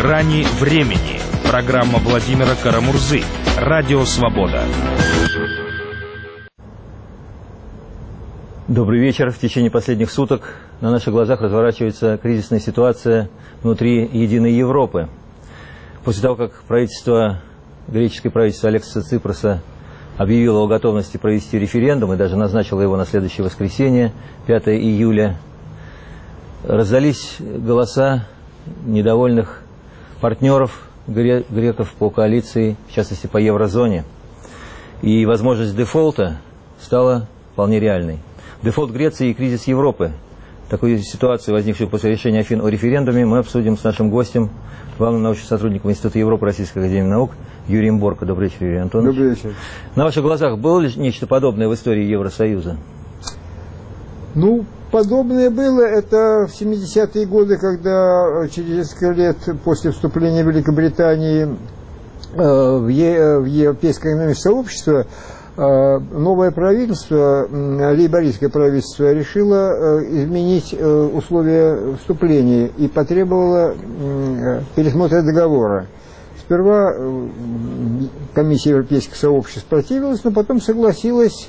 Грани времени. Программа Владимира Карамурзы. Радио Свобода. Добрый вечер. В течение последних суток на наших глазах разворачивается кризисная ситуация внутри единой Европы. После того, как греческое правительство Алексиса Ципроса объявило о готовности провести референдум и даже назначило его на следующее воскресенье, 5 июля, раздались голоса недовольных партнеров греков по коалиции, в частности по еврозоне. И возможность дефолта стала вполне реальной. Дефолт Греции и кризис Европы. Такую ситуацию, возникшую после решения Афин о референдуме, мы обсудим с нашим гостем, главным научным сотрудником Института Европы Российской академии наук Юрием Борко. Добрый вечер, Юрий Антонович. Добрый вечер. На ваших глазах было ли нечто подобное в истории Евросоюза? Ну, подобное было это в 70-е годы, когда через несколько лет после вступления Великобритании в Европейское экономическое сообщество новое правительство, лейбористское правительство, решило изменить условия вступления и потребовало пересмотра договора. Сперва комиссия Европейских сообществ противилась, но потом согласилась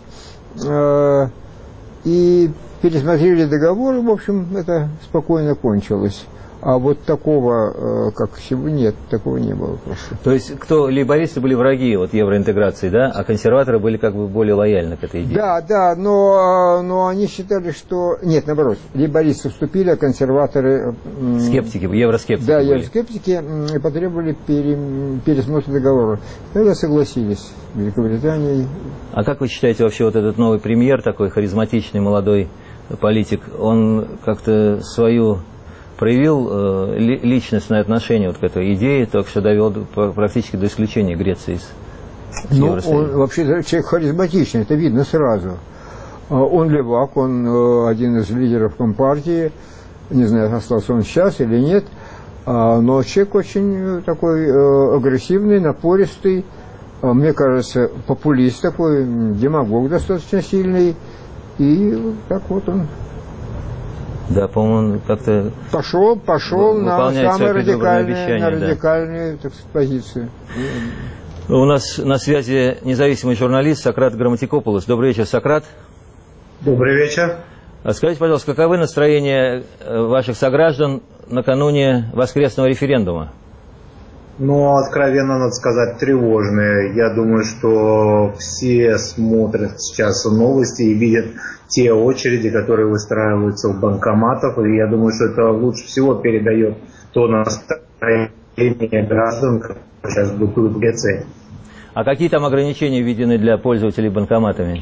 и пересмотрели договор, и, в общем, это спокойно кончилось. А вот такого, как сегодня, нет, такого не было просто. То есть, лейбористы были враги евроинтеграции, да, а консерваторы были как бы более лояльны к этой идее? Да, но они считали, что... Нет, наоборот, лейбористы вступили, а консерваторы... Скептики, евроскептики. Да, были. евроскептики потребовали пересмотра договора. Тогда согласились с Великобританией. А как вы считаете, вообще этот новый премьер, такой харизматичный молодой политик, он как-то свою... проявил личностное отношение к этой идее, только что довел практически до исключения Греции из Евросоюза? Он вообще человек харизматичный, это видно сразу. Он левак, он один из лидеров Компартии, не знаю, остался он сейчас или нет, но человек очень такой агрессивный, напористый, мне кажется, популист такой, демагог достаточно сильный, и так вот он... Да, по-моему, он как-то пошел на самые радикальные позиции. У нас на связи независимый журналист Сократ Грамматикопулос. Добрый вечер, Сократ. Добрый вечер. Скажите, пожалуйста, каковы настроения ваших сограждан накануне воскресного референдума? Ну, откровенно, надо сказать, тревожные. Я думаю, что все смотрят сейчас новости и видят те очереди, которые выстраиваются у банкоматов. И я думаю, что это лучше всего передает то настроение граждан, которые сейчас бытуют в Греции. А какие там ограничения введены для пользователей банкоматами?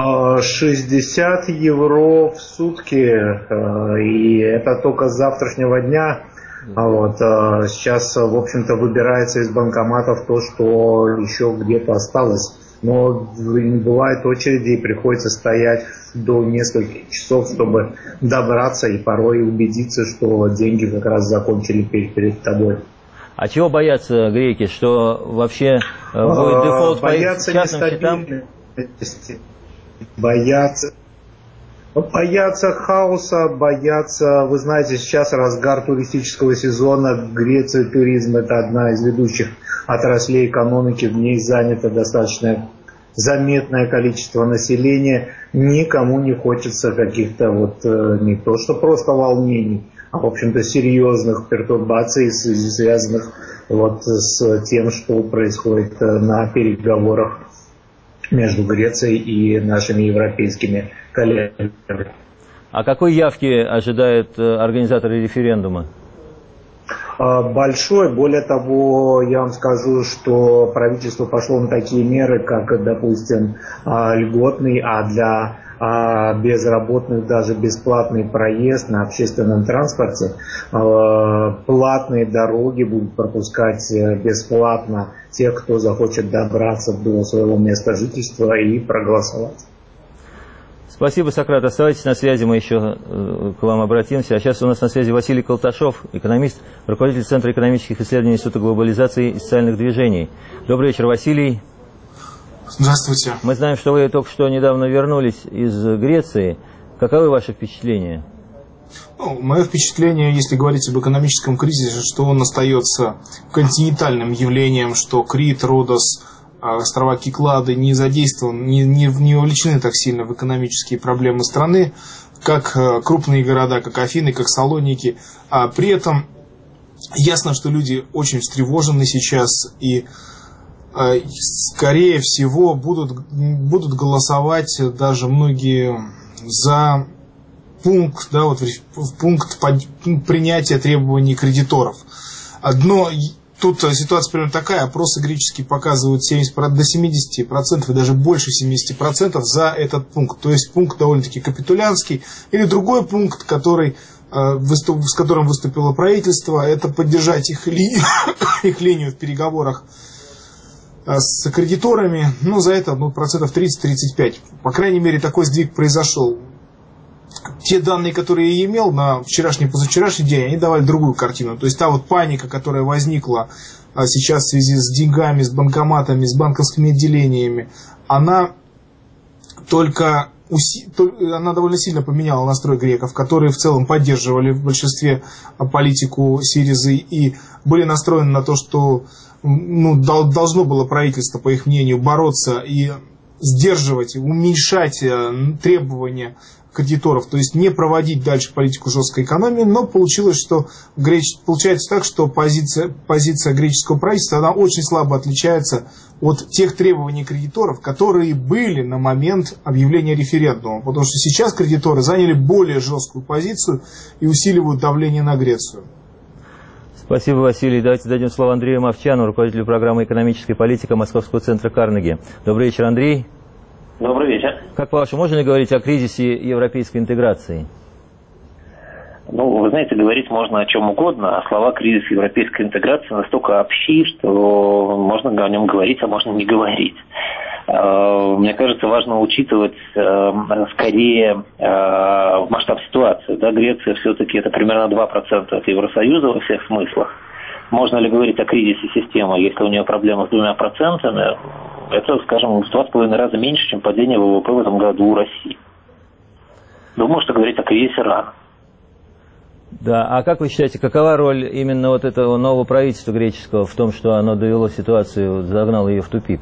60 евро в сутки. И это только с завтрашнего дня. Сейчас, в общем-то, выбирается из банкоматов то, что еще где-то осталось. Но бывают очереди, и приходится стоять до нескольких часов, чтобы добраться и порой убедиться, что деньги как раз закончили перед тобой. А чего боятся греки? Что вообще будет дефолт по их частным счетам? Боятся хаоса, вы знаете, сейчас разгар туристического сезона, в Греции туризм — это одна из ведущих отраслей экономики, в ней занято достаточно заметное количество населения, никому не хочется каких-то не то что просто волнений, а в общем-то серьезных пертурбаций, связанных с тем, что происходит на переговорах между Грецией и нашими европейскими коллегами. А какой явки ожидают организаторы референдума? Большой. Более того, я вам скажу, что правительство пошло на такие меры, как, допустим, льготный, а для безработных даже бесплатный проезд на общественном транспорте. Платные дороги будут пропускать бесплатно тех, кто захочет добраться до своего места жительства и проголосовать. Спасибо, Сократ. Оставайтесь на связи, мы еще к вам обратимся. А сейчас у нас на связи Василий Колташов, экономист, руководитель Центра экономических исследований Института глобализации и социальных движений. Добрый вечер, Василий. Здравствуйте. Мы знаем, что вы только что недавно вернулись из Греции. Каковы ваши впечатления? Мое впечатление, если говорить об экономическом кризисе, что он остается континентальным явлением, что Крит, Родос, острова Киклады не задействованы, не вовлечены так сильно в экономические проблемы страны, как крупные города, как Афины, как Салоники. А при этом ясно, что люди очень встревожены сейчас и, скорее всего, будут голосовать даже многие за пункт, да, вот пункт принятия требований кредиторов. Тут ситуация примерно такая, опросы греческие показывают до 70% и даже больше 70% за этот пункт. То есть пункт довольно-таки капитулянский. Или другой пункт, с которым выступило правительство, это поддержать их линию в переговорах с кредиторами. За это 30-35%. По крайней мере, такой сдвиг произошел. Те данные, которые я имел на вчерашний и позавчерашний день, они давали другую картину. То есть та вот паника, которая возникла сейчас в связи с деньгами, с банкоматами, с банковскими отделениями, она довольно сильно поменяла настрой греков, которые в целом поддерживали в большинстве политику Сиризы и были настроены на то, что должно было правительство, по их мнению, бороться и сдерживать, уменьшать требования кредиторов, то есть не проводить дальше политику жесткой экономии, но получается так, что позиция греческого правительства, она очень слабо отличается от тех требований кредиторов, которые были на момент объявления референдума, потому что сейчас кредиторы заняли более жесткую позицию и усиливают давление на Грецию. Спасибо, Василий. Давайте дадим слово Андрею Мовчану, руководителю программы «Экономическая политика» Московского центра Карнеги. Добрый вечер, Андрей. Добрый вечер. Как по-вашему, можно ли говорить о кризисе европейской интеграции? Вы знаете, говорить можно о чем угодно, а слова «кризис европейской интеграции» настолько общи, что можно о нем говорить, а можно не говорить. Мне кажется, важно учитывать скорее масштаб ситуации. Да, Греция все-таки это примерно 2% от Евросоюза во всех смыслах. Можно ли говорить о кризисе системы, если у нее проблема с 2%? Это, скажем, в 2,5 раза меньше, чем падение ВВП в этом году у России. Думаю, что говорить о кризисе рано. Да, а как вы считаете, какова роль именно вот этого нового правительства греческого в том, что оно довело ситуацию, загнало ее в тупик?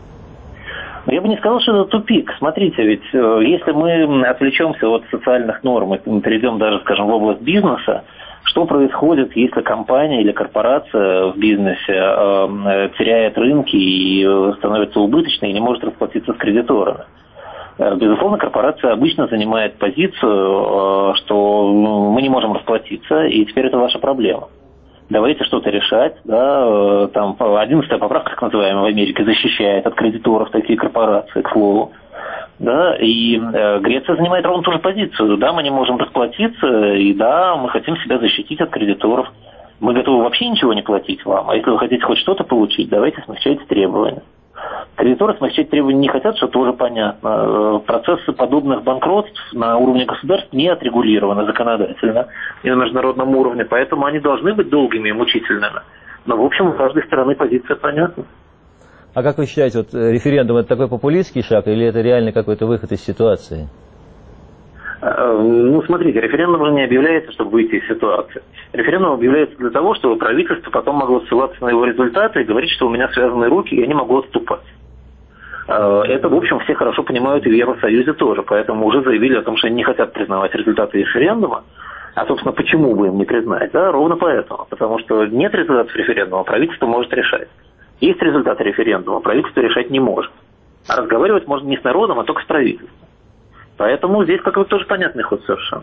Я бы не сказал, что это тупик. Смотрите, ведь если мы отвлечемся от социальных норм и перейдем даже, скажем, в область бизнеса, что происходит, если компания или корпорация в бизнесе теряет рынки и становится убыточной и не может расплатиться с кредиторами? Безусловно, корпорация обычно занимает позицию, что мы не можем расплатиться, и теперь это ваша проблема. Давайте что-то решать. Да? Там 11-я поправка, так называемая, в Америке защищает от кредиторов такие корпорации, к слову. Да, и Греция занимает ровно ту же позицию. Да, мы не можем расплатиться, и да, мы хотим себя защитить от кредиторов. Мы готовы вообще ничего не платить вам, а если вы хотите хоть что-то получить, давайте смягчайте требования. Кредиторы смягчать требования не хотят, что тоже понятно. Процессы подобных банкротств на уровне государств не отрегулированы законодательно и на международном уровне, поэтому они должны быть долгими и мучительными. Но, в общем, у каждой стороны позиция понятна. А как вы считаете, вот референдум – это такой популистский шаг или это реально какой-то выход из ситуации? Смотрите, референдум уже не объявляется, чтобы выйти из ситуации. Референдум объявляется для того, чтобы правительство потом могло ссылаться на его результаты и говорить, что у меня связаны руки, я не могу отступать. Это, в общем, все хорошо понимают и в Евросоюзе тоже, поэтому уже заявили о том, что они не хотят признавать результаты референдума. А, собственно, почему бы им не признать? Да, ровно поэтому. Потому что нет результатов референдума, правительство может решать. Есть результаты референдума, правительство решать не может. А разговаривать можно не с народом, а только с правительством. Поэтому здесь как бы тоже понятный ход совершенно.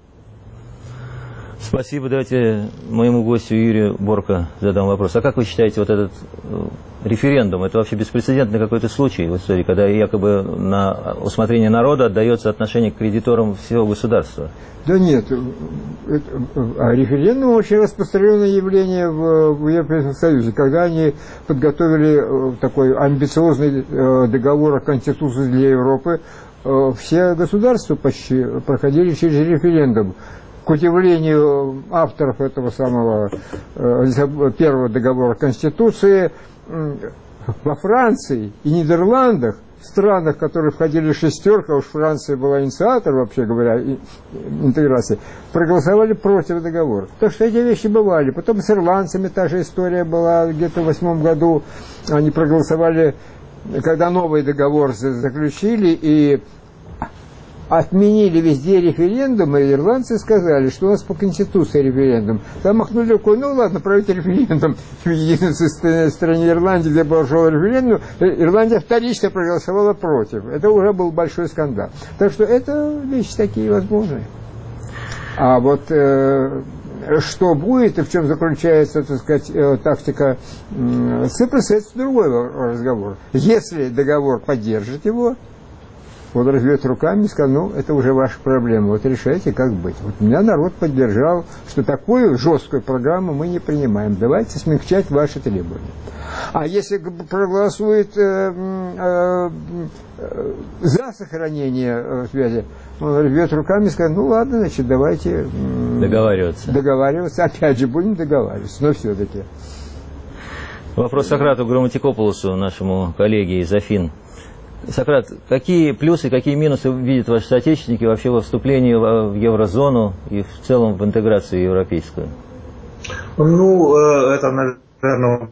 Спасибо. Давайте моему гостю Юрию Борко задам вопрос. А как вы считаете, вот этот референдум, это вообще беспрецедентный какой-то случай в истории, когда якобы на усмотрение народа отдается отношение к кредиторам всего государства? Да нет, референдум очень распространенное явление в Европейском Союзе, когда они подготовили такой амбициозный договор о Конституции для Европы, все государства почти проходили через референдум. К удивлению авторов этого самого первого договора Конституции, во Франции и Нидерландах, в странах, в которые входили шестерка, уж Франция была инициатором, вообще говоря, интеграции, проголосовали против договора. Так что эти вещи бывали. Потом с ирландцами та же история была, где-то в 2008 году они проголосовали, когда новый договор заключили и отменили везде референдумы, и ирландцы сказали, что у нас по Конституции референдум. Там махнули рукой, ну ладно, проведите референдум. В единственной стране Ирландии, где прошел референдум, Ирландия вторично проголосовала против. Это уже был большой скандал. Так что это вещи такие возможные. А вот что будет и в чем заключается, так сказать, тактика Ципраса, это другой разговор. Если договор поддержит его, он разведет руками и сказал, ну, это уже ваша проблема, вот решайте, как быть. Вот меня народ поддержал, что такую жесткую программу мы не принимаем, давайте смягчать ваши требования. А если проголосует за сохранение связи, он разведет руками и скажет, ну, ладно, значит, давайте договариваться. Опять же, будем договариваться, но все-таки. Вопрос Сократу Грамматикополосу, нашему коллеге из Афин. Сократ, какие плюсы, какие минусы видят ваши соотечественники вообще во вступлении в еврозону и в целом в интеграцию европейскую? Ну, это, наверное,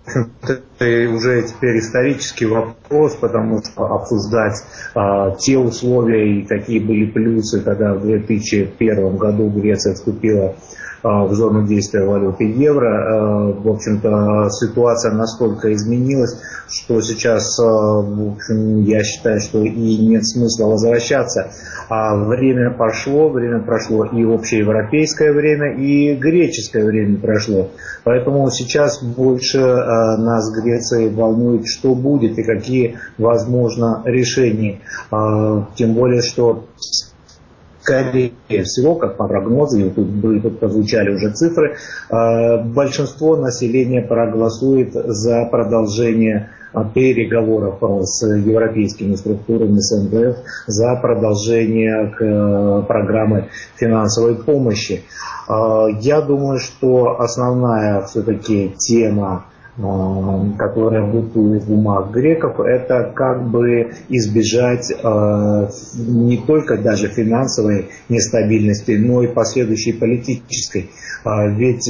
уже теперь исторический вопрос, потому что обсуждать те условия и какие были плюсы, когда в 2001 году Греция вступила в зону действия валюты евро. В общем-то, ситуация настолько изменилась, что сейчас, в общем, я считаю, что и нет смысла возвращаться. Время прошло и общеевропейское время, и греческое время прошло. Поэтому сейчас больше нас, Греции, волнует, что будет и какие возможно решения. Тем более, что скорее всего, как по прогнозам, тут прозвучали уже цифры, большинство населения проголосует за продолжение переговоров с европейскими структурами, с МВФ, за продолжение программы финансовой помощи. Я думаю, что основная все-таки тема, которая бытует в умах греков, это как бы избежать не только даже финансовой нестабильности, но и последующей политической. Ведь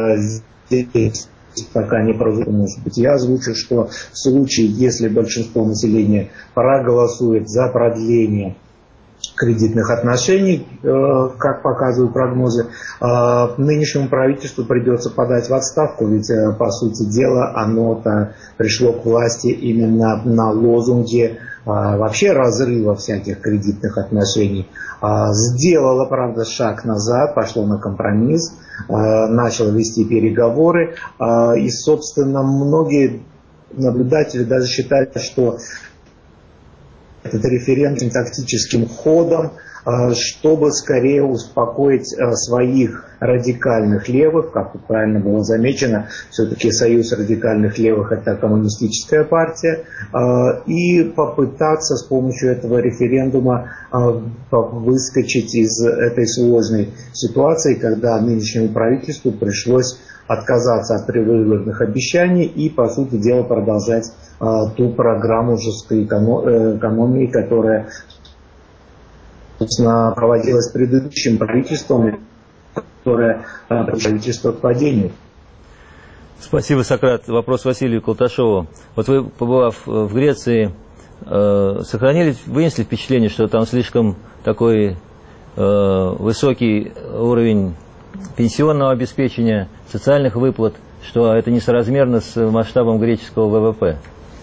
здесь пока не прозвучит, может быть, я озвучу, что в случае, если большинство населения проголосует за продление кредитных отношений, как показывают прогнозы, нынешнему правительству придется подать в отставку, ведь, по сути дела, оно-то пришло к власти именно на лозунге вообще разрыва всяких кредитных отношений. Сделало, правда, шаг назад, пошло на компромисс, начало вести переговоры, и, собственно, многие наблюдатели даже считают, что этот референдум тактическим ходом, чтобы скорее успокоить своих радикальных левых, как правильно было замечено, все-таки союз радикальных левых — это коммунистическая партия, и попытаться с помощью этого референдума выскочить из этой сложной ситуации, когда нынешнему правительству пришлось отказаться от предвыборных обещаний и, по сути дела, продолжать ту программу жесткой экономии, которая проводилась предыдущим правительством, которое правительство к падению. Спасибо, Сократ. Вопрос Василию Колташову. Вот вы, побывав в Греции, вынесли впечатление, что там слишком такой высокий уровень пенсионного обеспечения, социальных выплат, что это несоразмерно с масштабом греческого ВВП?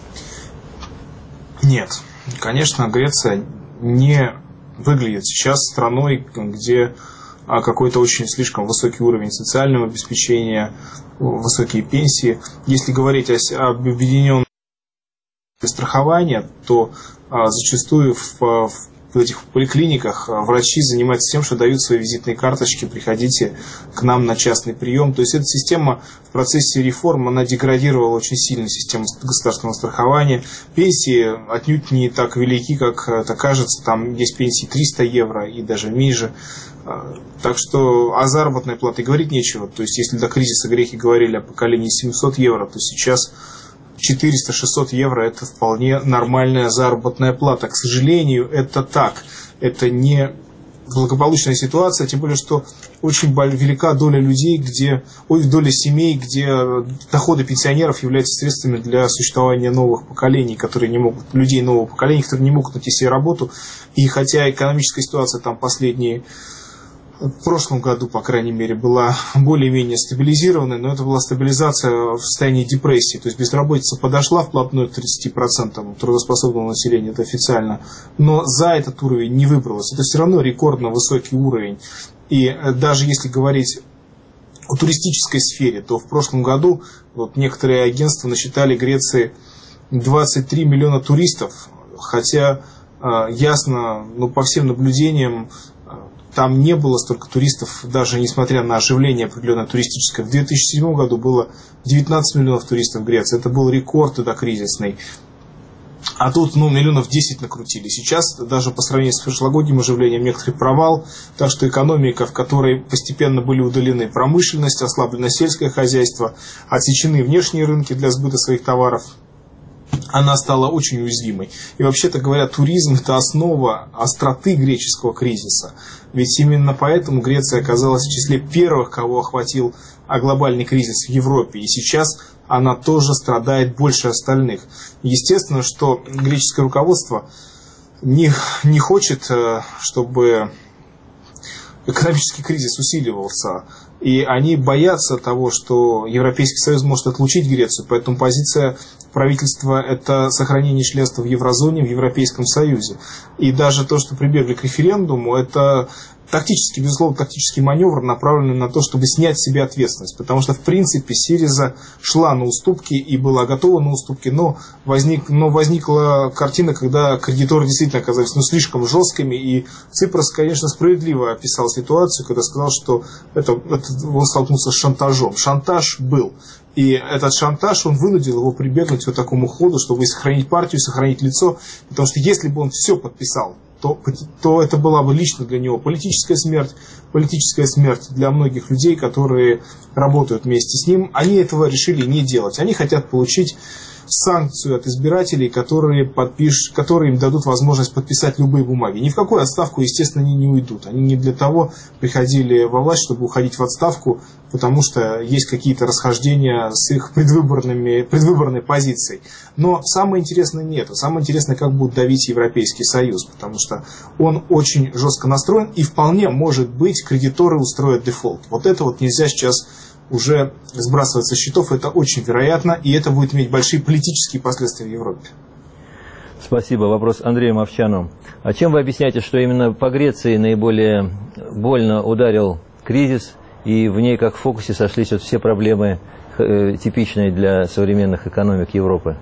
Нет, конечно, Греция не выглядит сейчас страной, где какой-то очень слишком высокий уровень социального обеспечения, высокие пенсии. Если говорить об объединенном страховании, то зачастую в этих поликлиниках врачи занимаются тем, что дают свои визитные карточки, приходите к нам на частный прием. То есть эта система в процессе реформ, она деградировала очень сильно, система государственного страхования. Пенсии отнюдь не так велики, как это кажется. Там есть пенсии 300 евро и даже ниже. Так что о заработной плате говорить нечего. То есть если до кризиса греки говорили о поколении 700 евро, то сейчас 400-600 евро – это вполне нормальная заработная плата. К сожалению, это так. Это не благополучная ситуация, тем более, что очень велика доля людей, доля семей, где доходы пенсионеров являются средствами для существования новых поколений, людей нового поколения, которые не могут найти себе работу. И хотя экономическая ситуация там в прошлом году, по крайней мере, была более-менее стабилизированной, но это была стабилизация в состоянии депрессии. То есть безработица подошла вплотную к 30% трудоспособного населения, это официально, но за этот уровень не выбралась. Это все равно рекордно высокий уровень. И даже если говорить о туристической сфере, то в прошлом году некоторые агентства насчитали Греции 23 миллиона туристов, хотя ясно, по всем наблюдениям, там не было столько туристов, даже несмотря на оживление определенное туристическое. В 2007 году было 19 миллионов туристов в Греции. Это был рекорд кризисный. А тут миллионов 10 накрутили. Сейчас даже по сравнению с прошлогодним оживлением некоторый провал. Так что экономика, в которой постепенно были удалены промышленность, ослаблено сельское хозяйство, отсечены внешние рынки для сбыта своих товаров, она стала очень уязвимой. И вообще-то говоря, туризм – это основа остроты греческого кризиса. Ведь именно поэтому Греция оказалась в числе первых, кого охватил глобальный кризис в Европе. И сейчас она тоже страдает больше остальных. Естественно, что греческое руководство не хочет, чтобы экономический кризис усиливался. И они боятся того, что Европейский Союз может отлучить Грецию. Поэтому позиция правительства – это сохранение членства в еврозоне, в Европейском Союзе. И даже то, что прибегли к референдуму, это тактический, безусловно, тактический маневр, направленный на то, чтобы снять с себя ответственность. Потому что, в принципе, Сириза шла на уступки и была готова на уступки, но возникла картина, когда кредиторы действительно оказались слишком жесткими. И Ципрос, конечно, справедливо описал ситуацию, когда сказал, что он столкнулся с шантажом. Шантаж был. И этот шантаж, он вынудил его прибегнуть к такому ходу, чтобы сохранить партию, сохранить лицо. Потому что если бы он все подписал, то это была бы лично для него политическая смерть для многих людей, которые работают вместе с ним. Они этого решили не делать. Они хотят получить санкцию от избирателей, которые им дадут возможность подписать любые бумаги. Ни в какую отставку, естественно, они не уйдут. Они не для того приходили во власть, чтобы уходить в отставку, потому что есть какие-то расхождения с их предвыборной позицией. Но самое интересное не это. Самое интересное, как будет давить Европейский Союз, потому что он очень жестко настроен, и вполне может быть кредиторы устроят дефолт. Вот это нельзя сейчас уже сбрасывать со счетов, это очень вероятно, и это будет иметь большие политические последствия в Европе. Спасибо. Вопрос Андрею Мовчану. А чем вы объясняете, что именно по Греции наиболее больно ударил кризис, и в ней как в фокусе сошлись все проблемы, типичные для современных экономик Европы?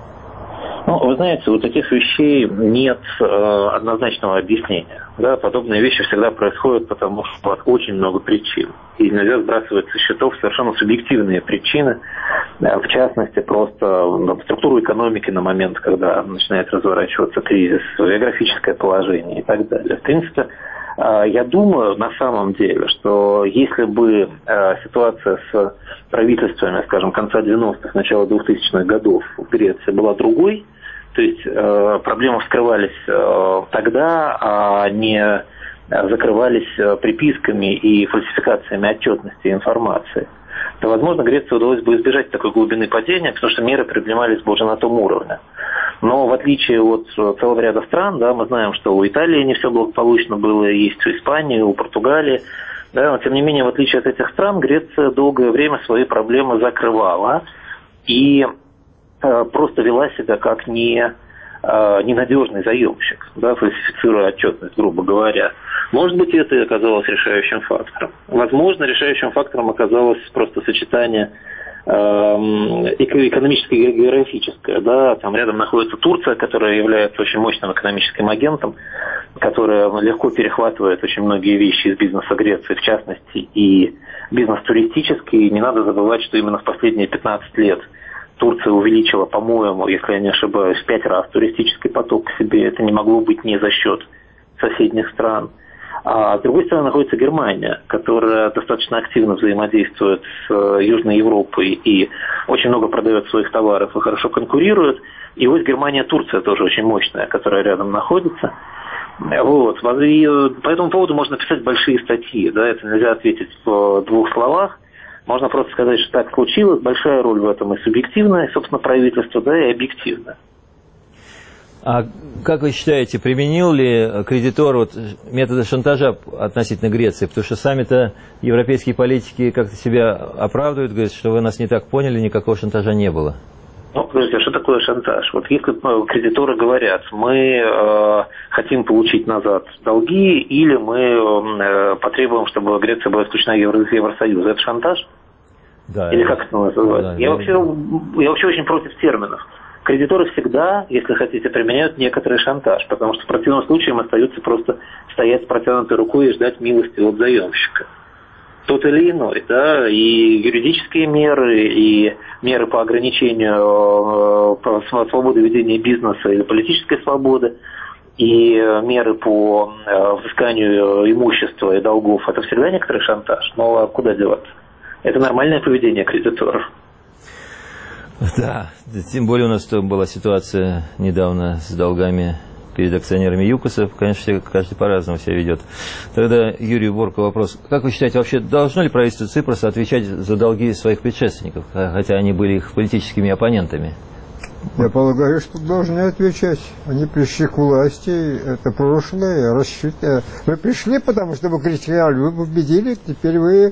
Вы знаете, у таких вещей нет однозначного объяснения. Да, подобные вещи всегда происходят, потому что очень много причин. И нельзя сбрасывать со счетов совершенно субъективные причины, в частности, просто структуру экономики на момент, когда начинает разворачиваться кризис, географическое положение и так далее. В принципе, я думаю, на самом деле, что если бы ситуация с правительствами, скажем, конца 90-х, начала 2000-х годов в Греции была другой, то есть проблемы вскрывались тогда, а не закрывались приписками и фальсификациями отчетности и информации, то, возможно, Греции удалось бы избежать такой глубины падения, потому что меры принимались бы уже на том уровне. Но в отличие от целого ряда стран, да, мы знаем, что у Италии не все благополучно было, есть у Испании, у Португалии. Да, но, тем не менее, в отличие от этих стран, Греция долгое время свои проблемы закрывала и просто вела себя как ненадежный заемщик, да, фальсифицируя отчетность, грубо говоря. Может быть, это и оказалось решающим фактором. Возможно, решающим фактором оказалось просто сочетание экономическое и географическое. Да. Там рядом находится Турция, которая является очень мощным экономическим агентом, которая легко перехватывает очень многие вещи из бизнеса Греции, в частности, и бизнес туристический. И не надо забывать, что именно в последние 15 лет Турция увеличила, по-моему, если я не ошибаюсь, в 5 раз туристический поток к себе. Это не могло быть не за счет соседних стран. А с другой стороны находится Германия, которая достаточно активно взаимодействует с Южной Европой и очень много продает своих товаров и хорошо конкурирует. И вот Германия, Турция тоже очень мощная, которая рядом находится. Вот. И по этому поводу можно писать большие статьи. Да? Это нельзя ответить в двух словах. Можно просто сказать, что так случилось. Большая роль в этом и субъективная, и, собственно, правительство, да, и объективная. А как вы считаете, применил ли кредитор методы шантажа относительно Греции? Потому что сами-то европейские политики как-то себя оправдывают, говорят, что вы нас не так поняли, никакого шантажа не было. Ну, подождите, а что такое шантаж? Вот если кредиторы говорят, мы хотим получить назад долги, или мы потребуем, чтобы Греция была исключена из Евросоюза, это шантаж? Да. Или как это называется? Да, я вообще очень против терминов. Кредиторы всегда, если хотите, применяют некоторый шантаж, потому что в противном случае им остается просто стоять с протянутой рукой и ждать милости от заемщика. Тот или иной, да, и юридические меры, и меры по ограничению свободы ведения бизнеса или политической свободы, и меры по взысканию имущества и долгов, это всегда некоторый шантаж. Но куда деваться? Это нормальное поведение кредиторов. Да, тем более у нас была ситуация недавно с долгами перед акционерами ЮКОСа. Конечно, каждый по-разному себя ведет. Тогда Юрию Борку вопрос. Как вы считаете, вообще должно ли правительство Ципроса отвечать за долги своих предшественников, хотя они были их политическими оппонентами? Я полагаю, что должны отвечать. Они пришли к власти, это прошлое, рассчитывали. Вы пришли, потому что вы кричали, вы победили, теперь вы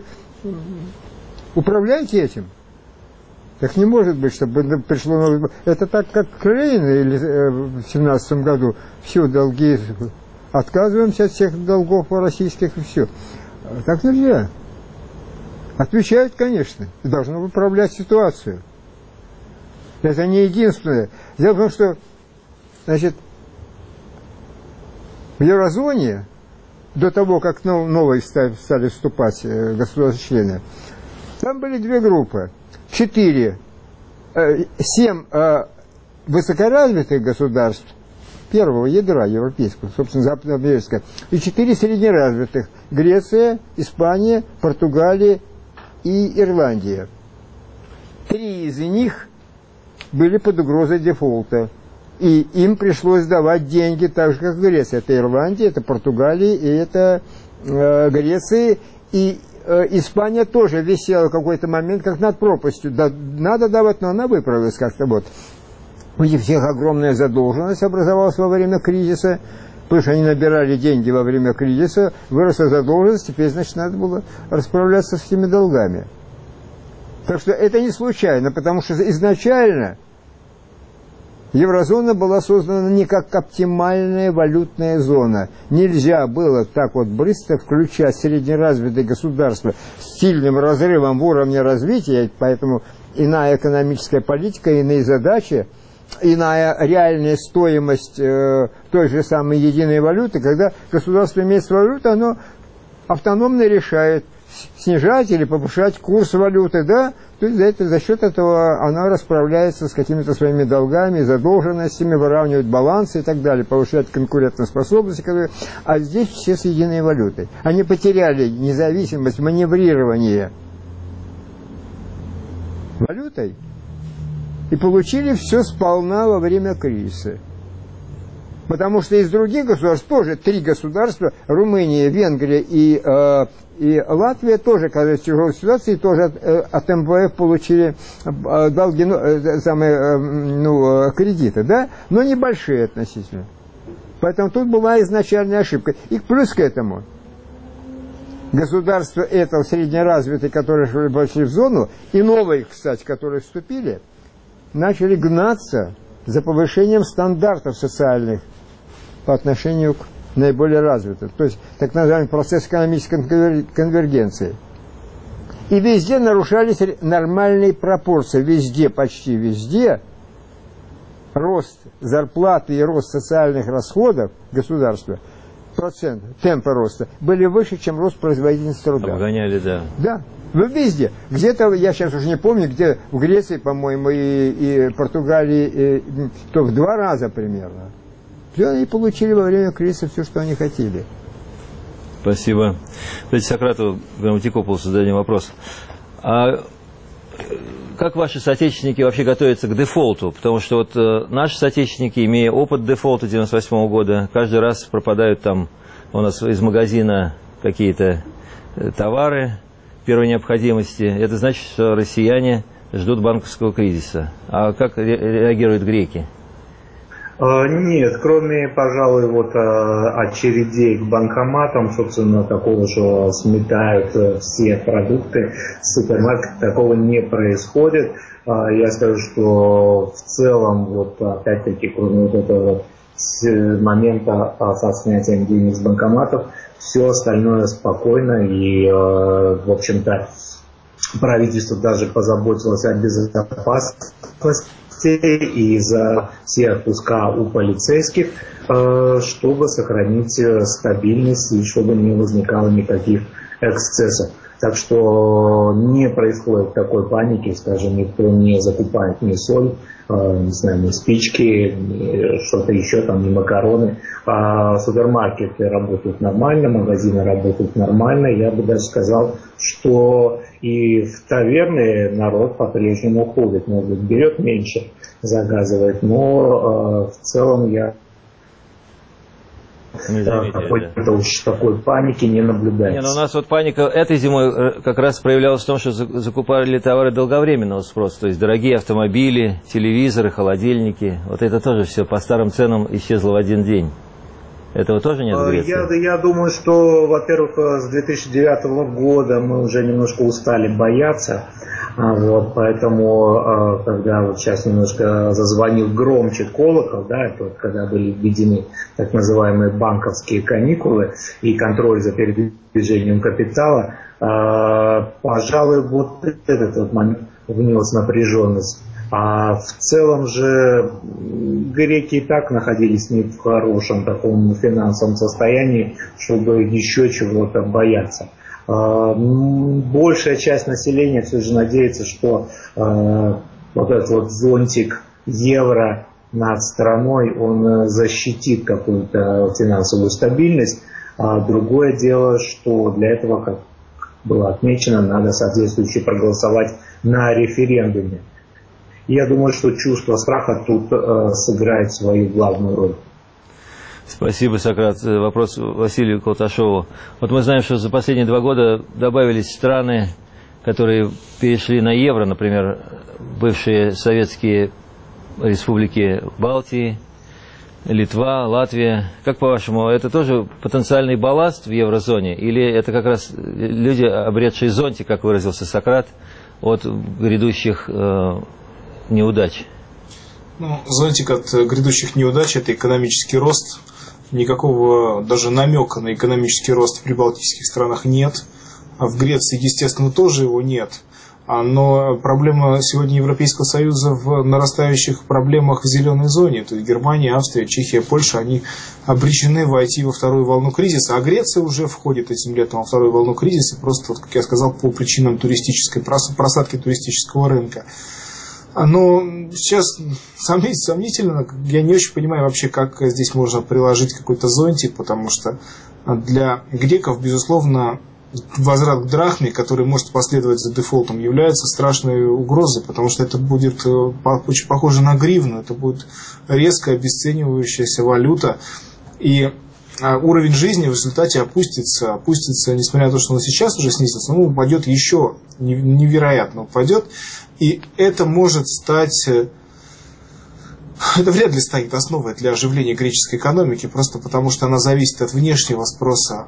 управляете этим. Так не может быть, чтобы пришло новое... Это так, как Крейн или в 17 году. Все, долги... Отказываемся от всех долгов российских и все. Так нельзя. Отвечают, конечно. И должны управлять ситуацию. Это не единственное. Дело в том, что, значит, в еврозоне, до того, как новые стали вступать государства-члены, там были две группы. 7 высокоразвитых государств первого ядра европейского, собственно, западноамериканского, и 4 среднеразвитых – Греция, Испания, Португалия и Ирландия. 3 из них были под угрозой дефолта, и им пришлось давать деньги так же, как Греция. Это Ирландия, это Португалия и это Греция, и Испания тоже висела в какой-то момент как над пропастью. Да, надо давать, но она выправилась как-то. Вот. У них всех огромная задолженность образовалась во время кризиса, потому что они набирали деньги во время кризиса, выросла задолженность, теперь, значит, надо было расправляться с этими долгами. Так что это не случайно, потому что изначально еврозона была создана не как оптимальная валютная зона. Нельзя было так вот быстро включать среднеразвитые государства с сильным разрывом в уровне развития, поэтому иная экономическая политика, иные задачи, иная реальная стоимость той же самой единой валюты. Когда государство имеет свою валюту, оно автономно решает, снижать или повышать курс валюты, да, то есть за счет этого она расправляется с какими-то своими долгами, задолженностями, выравнивает балансы и так далее, повышает конкурентоспособность, а здесь все с единой валютой. Они потеряли независимость маневрирования валютой и получили все сполна во время кризиса. Потому что из других государств тоже 3 государства, Румыния, Венгрия и Латвия, тоже оказались в тяжелой ситуации, тоже от МВФ получили долги, кредиты, да, но небольшие относительно. Поэтому тут была изначальная ошибка. И плюс к этому, государства этого среднеразвитые, которые вошли в зону, и новые, кстати, которые вступили, начали гнаться за повышением стандартов социальных по отношению к наиболее развитым. То есть так называемый процесс экономической конвергенции. И везде нарушались нормальные пропорции. Везде, почти везде, рост зарплаты и рост социальных расходов государства, темпы роста, были выше, чем рост производительности труда. Обгоняли, да. Да. Везде. Где-то, я сейчас уже не помню, где в Греции, по-моему, и Португалии, то в 2 раза примерно. Все они получили во время кризиса все, что они хотели. Спасибо. Давайте Сократу Грамматикополосу зададим вопрос. А как ваши соотечественники вообще готовятся к дефолту? Потому что вот наши соотечественники, имея опыт дефолта 1998 года, каждый раз пропадают там у нас из магазина какие-то товары первой необходимости. Это значит, что россияне ждут банковского кризиса. А как реагируют греки? Нет, кроме, пожалуй, вот очередей к банкоматам, собственно, такого же сметают все продукты с супермаркета, такого не происходит. Я скажу, что в целом, вот опять-таки, кроме вот этого момента со снятием денег с банкоматов, все остальное спокойно, и, в общем-то, правительство даже позаботилось о безопасности и за все отпуска у полицейских, чтобы сохранить стабильность и чтобы не возникало никаких эксцессов. Так что не происходит такой паники, скажем, никто не закупает ни соль, не знаю, ни спички, ни что-то еще, там, ни макароны. Супермаркеты работают нормально, магазины работают нормально. Я бы даже сказал, что и в таверны народ по-прежнему ходит. Может быть, берет меньше, заказывает, но в целом я какой-то уж такой паники не наблюдается. Не, но у нас вот паника этой зимой как раз проявлялась в том, что закупали товары долговременного спроса, то есть дорогие автомобили, телевизоры, холодильники. Вот это тоже все по старым ценам исчезло в один день. Этого тоже нет в Греции? Я думаю, что, во-первых, с 2009 года мы уже немножко устали бояться. Вот, поэтому, когда вот сейчас немножко зазвонил громче колокол, да, это вот, когда были введены так называемые банковские каникулы и контроль за передвижением капитала, пожалуй, вот этот вот момент внес напряженность. А в целом же греки и так находились не в хорошем таком финансовом состоянии, чтобы еще чего-то бояться. Большая часть населения все же надеется, что вот этот вот зонтик евро над страной, он защитит какую-то финансовую стабильность. А другое дело, что для этого, как было отмечено, надо соответствующе проголосовать на референдуме. Я думаю, что чувство страха тут сыграет свою главную роль. Спасибо, Сократ. Вопрос Василию Колташову. Вот мы знаем, что за последние 2 года добавились страны, которые перешли на евро, например, бывшие советские республики Балтии, Литва, Латвия. Как по-вашему, это тоже потенциальный балласт в еврозоне? Или это как раз люди, обретшие зонтик, как выразился Сократ, от грядущих неудач? Ну, зонтик от грядущих неудач – это экономический рост. Никакого даже намека на экономический рост в прибалтийских странах нет. А в Греции, естественно, тоже его нет. Но проблема сегодня Европейского Союза в нарастающих проблемах в зеленой зоне. То есть Германия, Австрия, Чехия, Польша, они обречены войти во вторую волну кризиса. А Греция уже входит этим летом во вторую волну кризиса, просто, вот, как я сказал, по причинам туристической просадки туристического рынка. Но сейчас сомнительно, я не очень понимаю вообще, как здесь можно приложить какой-то зонтик, потому что для греков, безусловно, возврат к драхме, который может последовать за дефолтом, является страшной угрозой, потому что это будет очень похоже на гривну, это будет резко обесценивающаяся валюта, и уровень жизни в результате опустится, несмотря на то, что он сейчас уже снизился, но упадет еще, невероятно упадет. И это может стать, это вряд ли станет основой для оживления греческой экономики, просто потому что она зависит от внешнего спроса.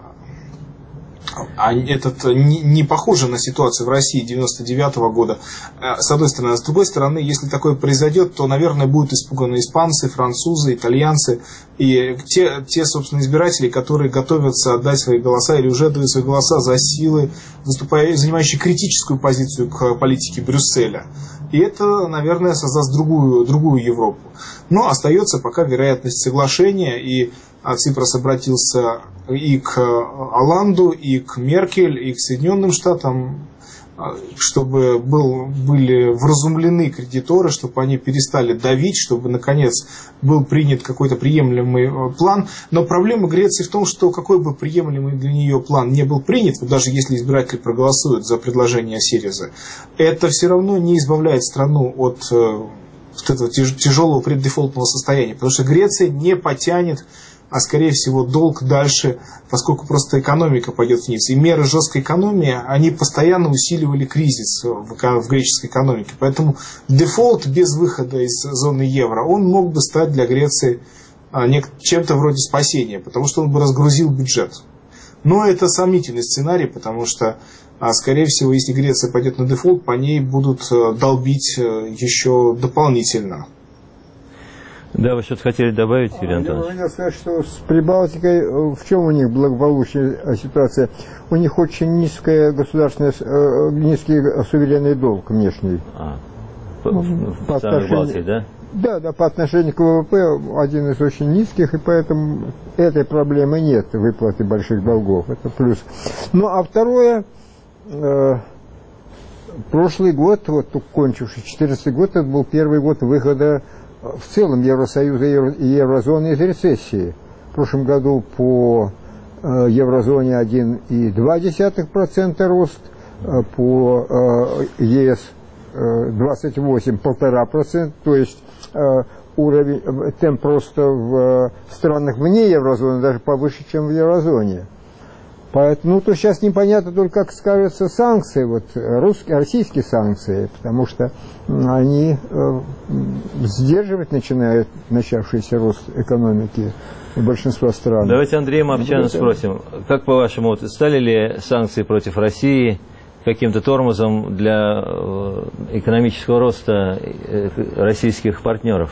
А этот не похоже на ситуацию в России 1999 года, с одной стороны. А с другой стороны, если такое произойдет, то, наверное, будут испуганы испанцы, французы, итальянцы и те, собственно, избиратели, которые готовятся отдать свои голоса или уже отдают свои голоса за силы, занимающие критическую позицию к политике Брюсселя. И это, наверное, создаст другую Европу. Но остается пока вероятность соглашения, и Ципрос обратился и к Оланду, и к Меркель, и к Соединенным Штатам. чтобы были вразумлены кредиторы, чтобы они перестали давить, чтобы, наконец, был принят какой-то приемлемый план. Но проблема Греции в том, что какой бы приемлемый для нее план не был принят, вот даже если избиратели проголосуют за предложение Сиризы, это все равно не избавляет страну от вот этого тяжелого преддефолтного состояния, потому что Греция не потянет, а скорее всего долг дальше, поскольку просто экономика пойдет вниз. И меры жесткой экономии, они постоянно усиливали кризис в греческой экономике. Поэтому дефолт без выхода из зоны евро, он мог бы стать для Греции чем-то вроде спасения, потому что он бы разгрузил бюджет. Но это сомнительный сценарий, потому что, скорее всего, если Греция пойдет на дефолт, по ней будут долбить еще дополнительно. Да, вы что-то хотели добавить, Юрий Антонович? Я хотел сказать, что с Прибалтикой, в чем у них благополучная ситуация? У них очень низкий суверенный долг внешний. По отношению, да? Да, по отношению к ВВП один из очень низких, и поэтому этой проблемы нет, выплаты больших долгов, это плюс. Ну, а второе, прошлый год, вот кончивший 2014 год, это был первый год выхода в целом Евросоюза и еврозоны из рецессии. В прошлом году по еврозоне 1,2% рост, по ЕС 28 1,5%, то есть уровень, темп роста в странах вне еврозоны даже повыше, чем в еврозоне. Поэтому, ну, то сейчас непонятно только, как скажутся санкции, вот, российские санкции, потому что они сдерживать начинают начавшийся рост экономики большинства стран. Давайте Андрея Мовчана спросим, как по-вашему, вот, стали ли санкции против России каким-то тормозом для экономического роста российских партнеров?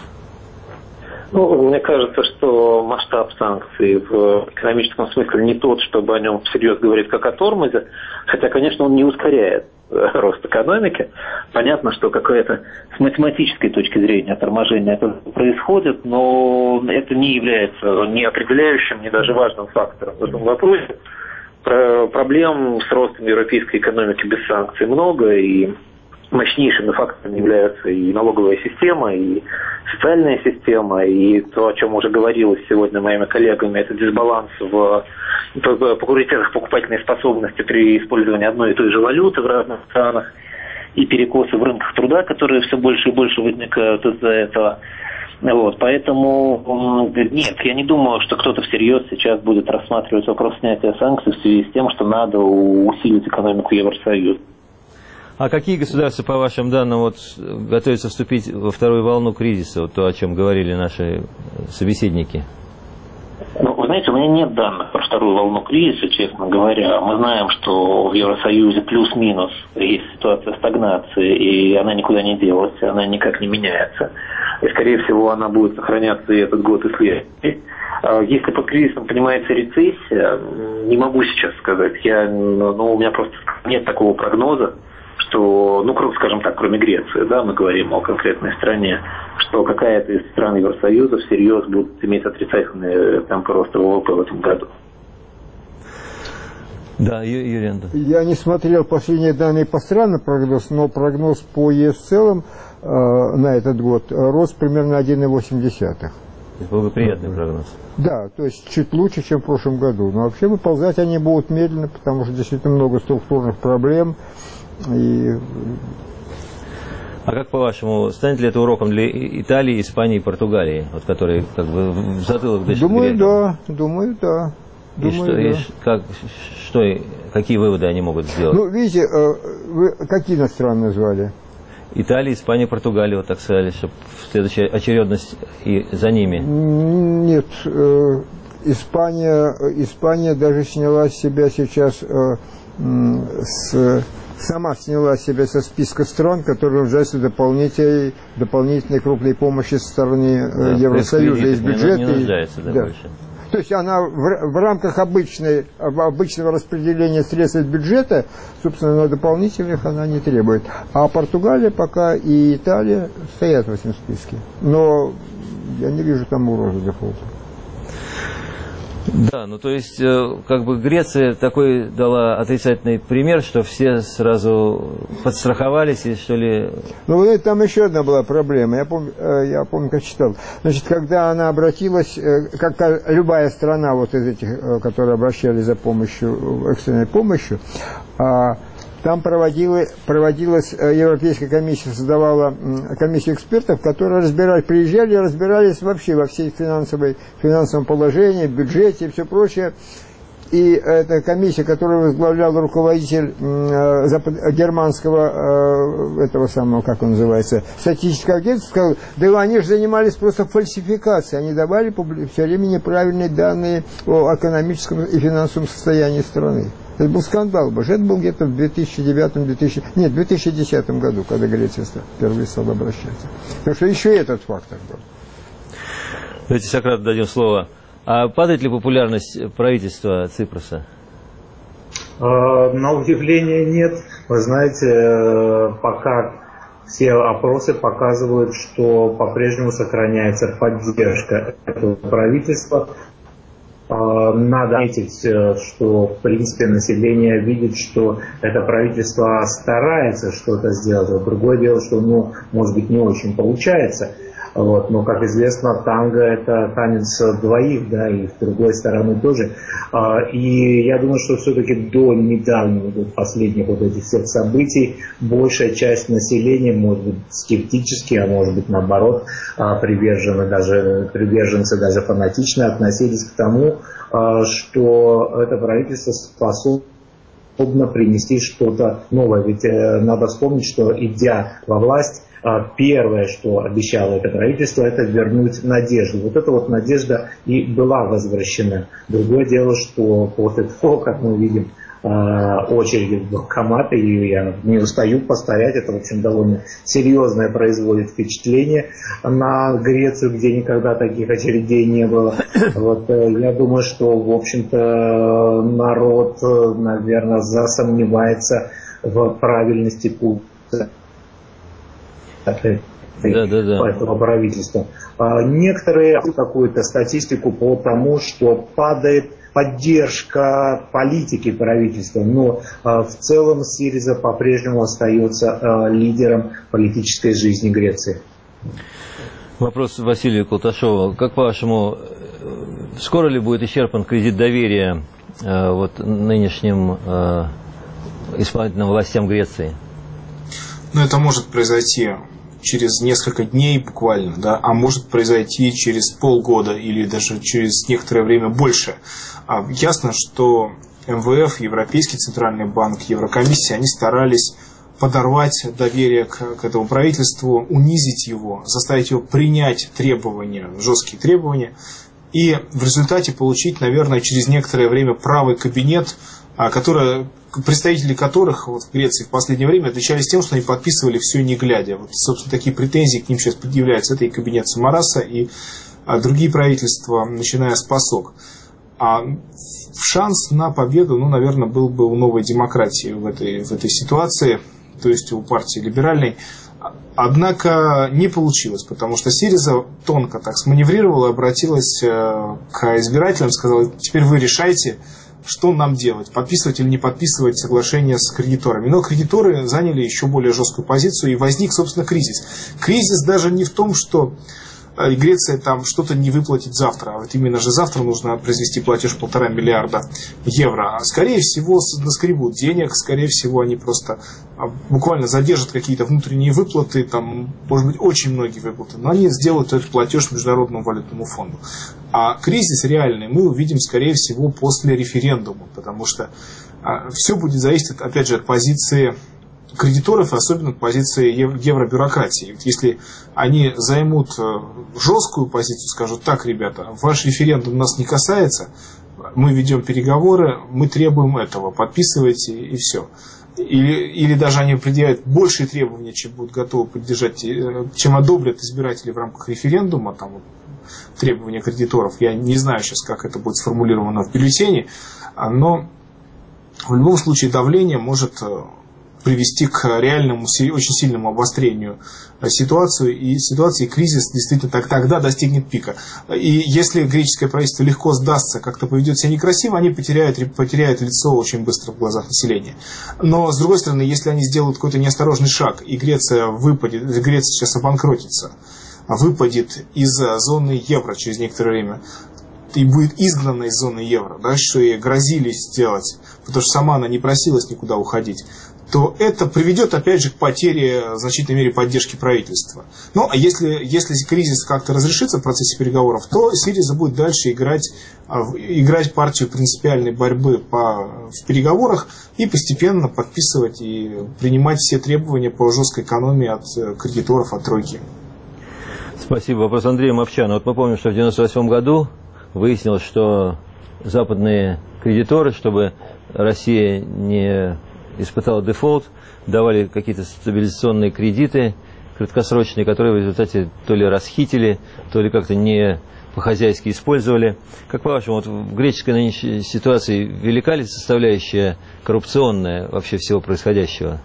Ну, мне кажется, что масштаб санкций в экономическом смысле не тот, чтобы о нем всерьез говорить как о тормозе, хотя, конечно, он не ускоряет рост экономики. Понятно, что какое-то с математической точки зрения торможение это происходит, но это не является ни определяющим, ни даже важным фактором в этом вопросе. Проблем с ростом европейской экономики без санкций много, и мощнейшими факторами являются и налоговая система, и социальная система, и то, о чем уже говорилось сегодня моими коллегами, это дисбаланс в приоритетах покупательной способности при использовании одной и той же валюты в разных странах, и перекосы в рынках труда, которые все больше и больше возникают из-за этого. Вот, поэтому нет, я не думаю, что кто-то всерьез сейчас будет рассматривать вопрос снятия санкций в связи с тем, что надо усилить экономику Евросоюза. А какие государства, по вашим данным, вот, готовятся вступить во вторую волну кризиса, вот то, о чем говорили наши собеседники? Ну, вы знаете, у меня нет данных про вторую волну кризиса, честно говоря. Мы знаем, что в Евросоюзе плюс-минус есть ситуация стагнации, и она никуда не делась, она никак не меняется. И, скорее всего, она будет сохраняться и этот год, и следующий. Если под кризисом понимается рецессия, не могу сейчас сказать. У меня просто нет такого прогноза, что, скажем так, кроме Греции, да, мы говорим о конкретной стране, что какая-то из стран Евросоюза всерьез будет иметь отрицательные темпы роста ВВП в этом году. Да, Юрий Антонович. Я не смотрел последние данные по странам прогноз, но прогноз по ЕС в целом на этот год рост примерно 1,8. Благоприятный прогноз. Да, то есть чуть лучше, чем в прошлом году. Но вообще выползать они будут медленно, потому что действительно много структурных проблем. А как по-вашему, станет ли это уроком для Италии, Испании и Португалии, вот, которые как бы в затылок дышат? Думаю, да. Какие выводы они могут сделать? Ну, видите, вы какие страны назвали? Италия, Испания, Португалия, вот так сказали, чтобы следующая очередность и за ними. Нет, Испания даже сняла себя сейчас сама сняла себя со списка стран, которые нуждаются в дополнительной крупной помощи со стороны Евросоюза из бюджета. Не нуждается, больше. То есть она в рамках обычного распределения средств из бюджета, собственно, на дополнительных она не требует. А Португалия пока и Италия стоят в этом списке. Но я не вижу там угрозы дефолта. Да, ну то есть, как бы Греция такой дала отрицательный пример, что все сразу подстраховались и что ли... Ну, вот там еще одна была проблема, я помню, как читал. Значит, когда она обратилась, как любая страна вот из этих, которые обращались за помощью, экстренной помощью, там проводилась Европейская комиссия, создавала комиссию экспертов, которые приезжали и разбирались вообще во всей финансовом положении, бюджете и все прочее. И эта комиссия, которую возглавлял руководитель германского, этого самого, как он называется, статистического агентства, сказал, да они же занимались просто фальсификацией, они давали все время неправильные данные о экономическом и финансовом состоянии страны. Это был скандал, это был где-то в 2010 году, когда Греция впервые стала обращаться. Так что еще и этот фактор был. Давайте Сократу дадим слово. А падает ли популярность правительства Ципроса? На удивление нет. Вы знаете, пока все опросы показывают, что по-прежнему сохраняется поддержка этого правительства. Надо отметить, что в принципе население видит, что это правительство старается что-то сделать. Другое дело, что может быть не очень получается. Вот. Но, как известно, танго – это танец двоих, да, и с другой стороны тоже. И я думаю, что все-таки до недавних, последних вот этих всех событий, большая часть населения, может быть, скептически, а может быть, наоборот, приверженцы даже фанатично относились к тому, что это правительство способно принести что-то новое. Ведь надо вспомнить, что, идя во власть, первое, что обещало это правительство, это вернуть надежду. Вот эта вот надежда и была возвращена. Другое дело, что после того, как мы видим очереди в банкоматы, и я не устаю повторять, это, в общем, довольно серьезное производит впечатление на Грецию, где никогда таких очередей не было. Вот, я думаю, что, в общем-то, народ, наверное, засомневается в правильности пути этого правительства. Некоторые какую-то статистику по тому, что падает поддержка политики правительства, но в целом СИРИЗА по-прежнему остается лидером политической жизни Греции. Вопрос Василию Колташову. Как по-вашему, скоро ли будет исчерпан кредит доверия нынешним исполнительным властям Греции? Ну, это может произойти через несколько дней буквально, да, а может произойти через полгода или даже через некоторое время больше. Ясно, что МВФ, Европейский центральный банк, Еврокомиссия, они старались подорвать доверие к этому правительству, унизить его, заставить его принять требования, жесткие требования, и в результате получить, наверное, через некоторое время правый кабинет, представители которых в Греции в последнее время отличались тем, что они подписывали все не глядя. Вот, собственно, такие претензии к ним сейчас предъявляются. Это и кабинет Самараса, и другие правительства, начиная с ПАСОК. Шанс на победу, наверное, был бы у Новой демократии в этой ситуации, то есть у партии либеральной. Однако не получилось, потому что СИРИЗА тонко так сманеврировала, обратилась к избирателям, сказала: теперь вы решайте, что нам делать, подписывать или не подписывать соглашение с кредиторами. Но кредиторы заняли еще более жесткую позицию, и возник, собственно, кризис. Кризис даже не в том, что Греция там что-то не выплатит завтра, а вот именно же завтра нужно произвести платеж 1,5 миллиарда евро. Скорее всего, наскребут денег, скорее всего, они просто буквально задержат какие-то внутренние выплаты, там, может быть, очень многие выплаты, но они сделают этот платеж Международному валютному фонду. А кризис реальный мы увидим, скорее всего, после референдума, потому что все будет зависеть, опять же, от позиции кредиторов, особенно от позиции евробюрократии. Если они займут жесткую позицию, скажут: так, ребята, ваш референдум нас не касается, мы ведем переговоры, мы требуем этого, подписывайте и все. Или даже они предъявят большие требования, чем будут готовы поддержать, чем одобрят избиратели в рамках референдума, там, требования кредиторов. Я не знаю сейчас, как это будет сформулировано в бюллетене, но в любом случае давление может привести к реальному, очень сильному обострению ситуации, кризис действительно тогда достигнет пика. И если греческое правительство легко сдастся, как-то поведет себя некрасиво, они потеряют лицо очень быстро в глазах населения. Но, с другой стороны, если они сделают какой-то неосторожный шаг, и Греция сейчас обанкротится, выпадет из зоны евро через некоторое время, и будет изгнана из зоны евро, да, что ей грозили сделать, потому что сама она не просилась никуда уходить, то это приведет, опять же, к потере в значительной мере поддержки правительства. Ну, а если кризис как-то разрешится в процессе переговоров, то Сириза будет дальше играть партию принципиальной борьбы в переговорах и постепенно подписывать и принимать все требования по жесткой экономии от кредиторов, от тройки. Спасибо. Вопрос Андрея Мовчана. Вот мы помним, что в 1998 году выяснилось, что западные кредиторы, чтобы Россия не испытала дефолт, давали какие-то стабилизационные кредиты краткосрочные, которые в результате то ли расхитили, то ли как-то не по-хозяйски использовали. Как по-вашему, вот в греческой нынешней ситуации велика ли составляющая коррупционная вообще всего происходящего?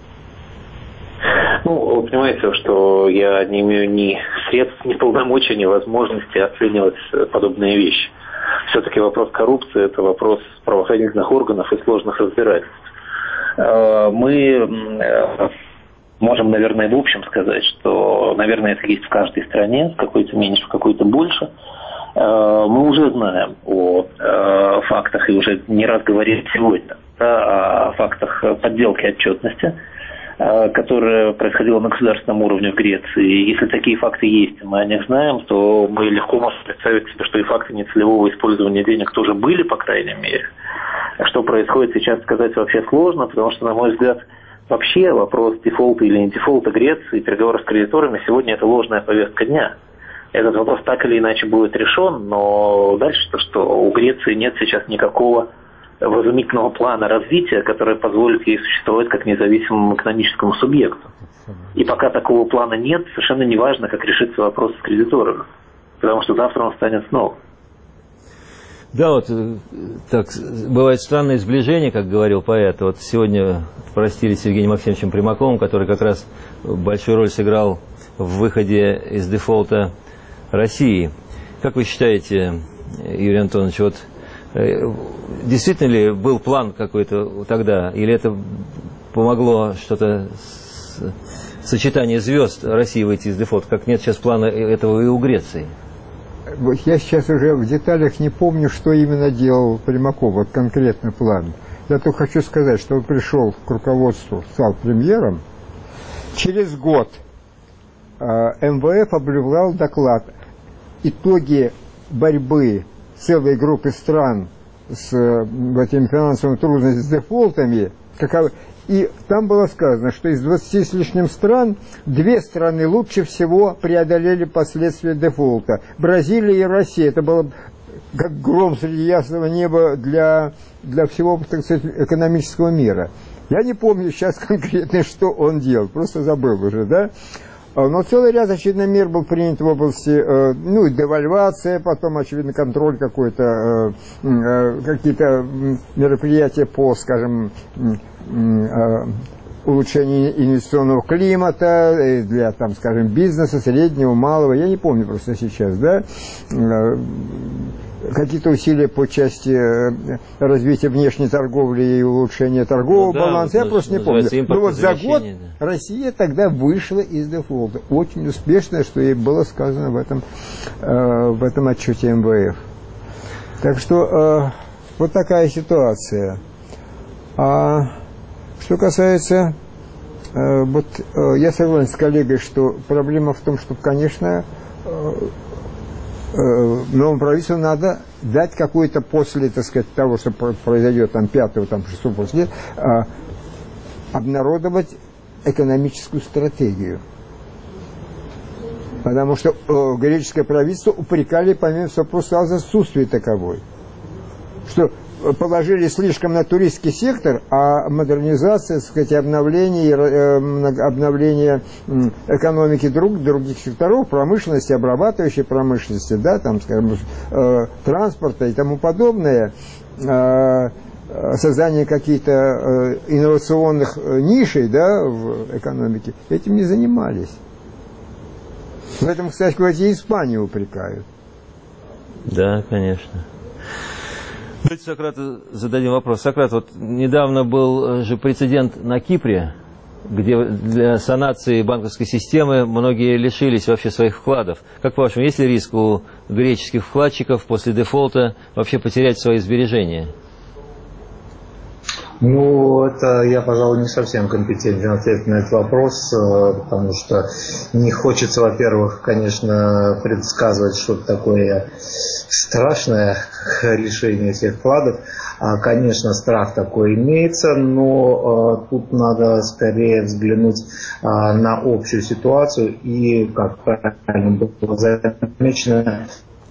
Ну, вы понимаете, что я не имею ни средств, ни полномочий, ни возможности оценивать подобные вещи. Все-таки вопрос коррупции – это вопрос правоохранительных органов и сложных разбирательств. Мы можем, наверное, в общем сказать, что, наверное, это есть в каждой стране, в какой-то меньше, в какой-то больше. Мы уже знаем о фактах, и уже не раз говорили сегодня, о фактах подделки отчетности, которая происходила на государственном уровне в Греции. Если такие факты есть, и мы о них знаем, то мы легко можем представить себе, что и факты нецелевого использования денег тоже были, по крайней мере. Что происходит сейчас, сказать вообще сложно, потому что, на мой взгляд, вообще вопрос дефолта или не дефолта Греции, переговоры с кредиторами сегодня это ложная повестка дня. Этот вопрос так или иначе будет решен, но дальше то, что у Греции нет сейчас никакого вразумительного плана развития, который позволит ей существовать как независимому экономическому субъекту. И пока такого плана нет, совершенно не важно, как решится вопрос с кредиторами, потому что завтра он станет снова. Да, вот так бывает странное сближение, как говорил поэт. Вот сегодня простились с Евгением Максимовичем Примаковым, который как раз большую роль сыграл в выходе из дефолта России. Как вы считаете, Юрий Антонович, вот действительно ли был план какой-то тогда, или это помогло что-то сочетание звезд России выйти из дефолта, как нет сейчас плана этого и у Греции? Я сейчас уже в деталях не помню, что именно делал Примаков, вот конкретный план. Я только хочу сказать, что он пришел к руководству, стал премьером. Через год МВФ объявлял доклад «Итоги борьбы целой группы стран с этими финансовыми трудностями, с дефолтами». И там было сказано, что из 20 с лишним стран 2 страны лучше всего преодолели последствия дефолта. Бразилия и Россия. Это было как гром среди ясного неба для всего, так сказать, экономического мира. Я не помню сейчас конкретно, что он делал, просто забыл уже, да? Но целый ряд, очевидно, мер был принят в области, девальвация, потом, очевидно, контроль какой-то, какие-то мероприятия по, скажем, улучшению инвестиционного климата для, там, скажем, бизнеса, среднего, малого, я не помню просто сейчас, да, какие-то усилия по части развития внешней торговли и улучшения торгового баланса, я просто не помню. Но вот за год Россия тогда вышла из дефолта. Очень успешно, что и было сказано в этом отчете МВФ. Так что вот такая ситуация. А что касается, я согласен с коллегой, что проблема в том, что, конечно, новому правительству надо дать какой-то после, так сказать, того, что произойдет там 5-го, там 6-го после, обнародовать экономическую стратегию. Потому что греческое правительство упрекали, помимо всего прочего, за отсутствие таковой. Что положили слишком на туристский сектор, а модернизация, так сказать, обновление экономики других секторов, промышленности, обрабатывающей промышленности, да, там, скажем, транспорта и тому подобное, создание каких-то инновационных нишей, да, в экономике, этим не занимались. В этом, кстати говоря, и Испанию упрекают. Да, конечно. Давайте Сократу зададим вопрос. Сократ, вот недавно был же прецедент на Кипре, где для санации банковской системы многие лишились вообще своих вкладов. Как по-вашему, есть ли риск у греческих вкладчиков после дефолта вообще потерять свои сбережения? Ну, это я, пожалуй, не совсем компетентен ответить на этот вопрос, потому что не хочется, во-первых, конечно, предсказывать что-то такое страшное, лишение всех вкладов. Конечно, страх такой имеется, но тут надо скорее взглянуть на общую ситуацию и, как правильно было замечено,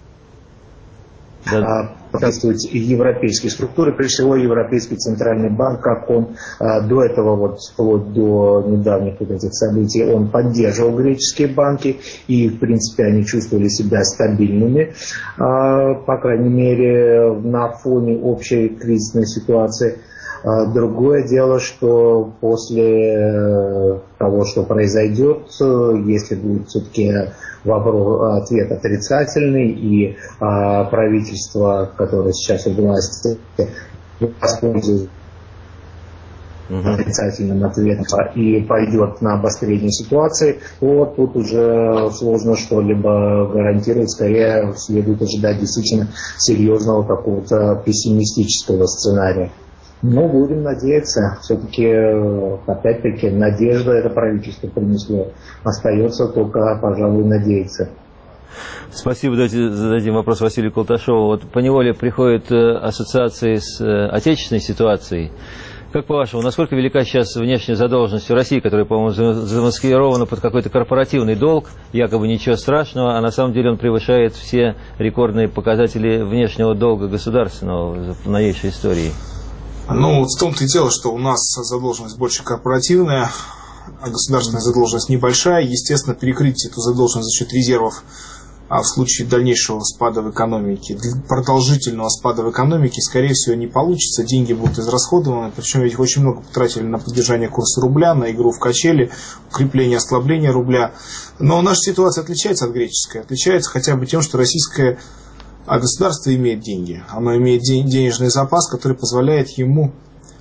действуют европейские структуры, прежде всего Европейский центральный банк, как он до этого, вот вплоть до недавних вот этих событий, он поддерживал греческие банки, и в принципе они чувствовали себя стабильными, по крайней мере на фоне общей кризисной ситуации. Другое дело, что после того, что произойдет, если будет все-таки ответ отрицательный, и правительство, которое сейчас у власти, воспользуется отрицательным ответом и пойдет на обострение ситуации, то тут уже сложно что-либо гарантировать. Скорее следует ожидать действительно серьезного какого-то пессимистического сценария. Но будем надеяться, все-таки, опять-таки, надежда это правительство принесло. Остается только, пожалуй, надеяться. Спасибо. Давайте зададим вопрос Василию Колташову. Вот поневоле приходят ассоциации с отечественной ситуацией. Как по-вашему, насколько велика сейчас внешняя задолженность в России, которая, по-моему, замаскирована под какой-то корпоративный долг, якобы ничего страшного, а на самом деле он превышает все рекордные показатели внешнего долга государственного в новейшей истории? Ну, в том-то и дело, что у нас задолженность больше корпоративная, а государственная задолженность небольшая. Естественно, перекрыть эту задолженность за счет резервов в случае дальнейшего спада в экономике, продолжительного спада в экономике, скорее всего, не получится. Деньги будут израсходованы, причем ведь очень много потратили на поддержание курса рубля, на игру в качели, укрепление, ослабление рубля. Но наша ситуация отличается от греческой. Отличается хотя бы тем, что российское государство имеет деньги. Оно имеет денежный запас, который позволяет ему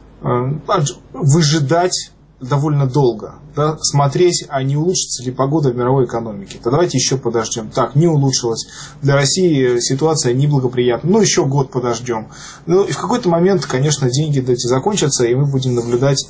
выжидать довольно долго, да, смотреть, а не улучшится ли погода в мировой экономике. То давайте еще подождем. Так, не улучшилась. Для России ситуация неблагоприятна. Ну, еще год подождем. Ну, и в какой-то момент, конечно, деньги эти закончатся, и мы будем наблюдать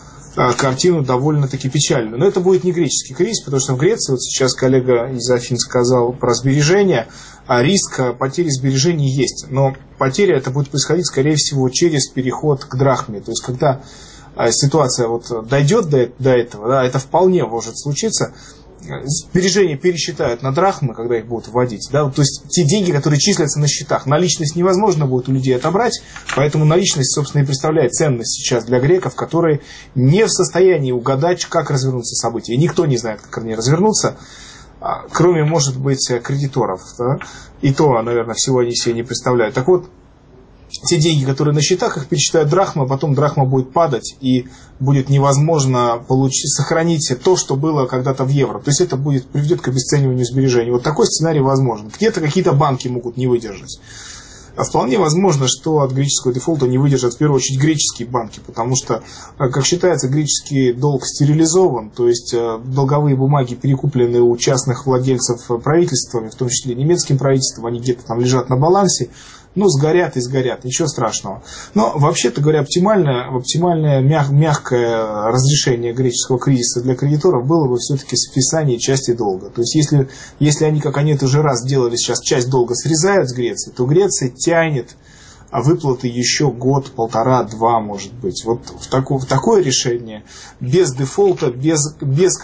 картину довольно-таки печальную. Но это будет не греческий кризис, потому что в Греции, вот сейчас коллега из Афин сказал про сбережения, а риск потери сбережений есть. Но потеря это будет происходить, скорее всего, через переход к драхме. То есть, когда ситуация вот дойдет до этого, да, это вполне может случиться. Сбережения пересчитают на драхмы, когда их будут вводить. Да? То есть те деньги, которые числятся на счетах. Наличность невозможно будет у людей отобрать, поэтому наличность, собственно, и представляет ценность сейчас для греков, которые не в состоянии угадать, как развернутся события. И никто не знает, как они развернутся, кроме, может быть, кредиторов. Да? И то, наверное, всего они себе не представляют. Так вот, те деньги, которые на счетах, их пересчитают драхма, а потом драхма будет падать, и будет невозможно сохранить то, что было когда-то в евро. То есть это приведет к обесцениванию сбережений. Вот такой сценарий возможен. Где-то какие-то банки могут не выдержать. А вполне возможно, что от греческого дефолта не выдержат в первую очередь греческие банки, потому что, как считается, греческий долг стерилизован, то есть долговые бумаги перекуплены у частных владельцев правительствами, в том числе немецким правительством, они где-то там лежат на балансе. Ну, сгорят и сгорят, ничего страшного. Но, вообще-то говоря, оптимальное мягкое разрешение греческого кризиса для кредиторов было бы все-таки списание части долга. То есть, если они, как они это уже раз делали, сейчас часть долга срезают с Греции, то Греция тянет выплаты еще год, полтора, два, может быть. Вот в такое решение, без дефолта, без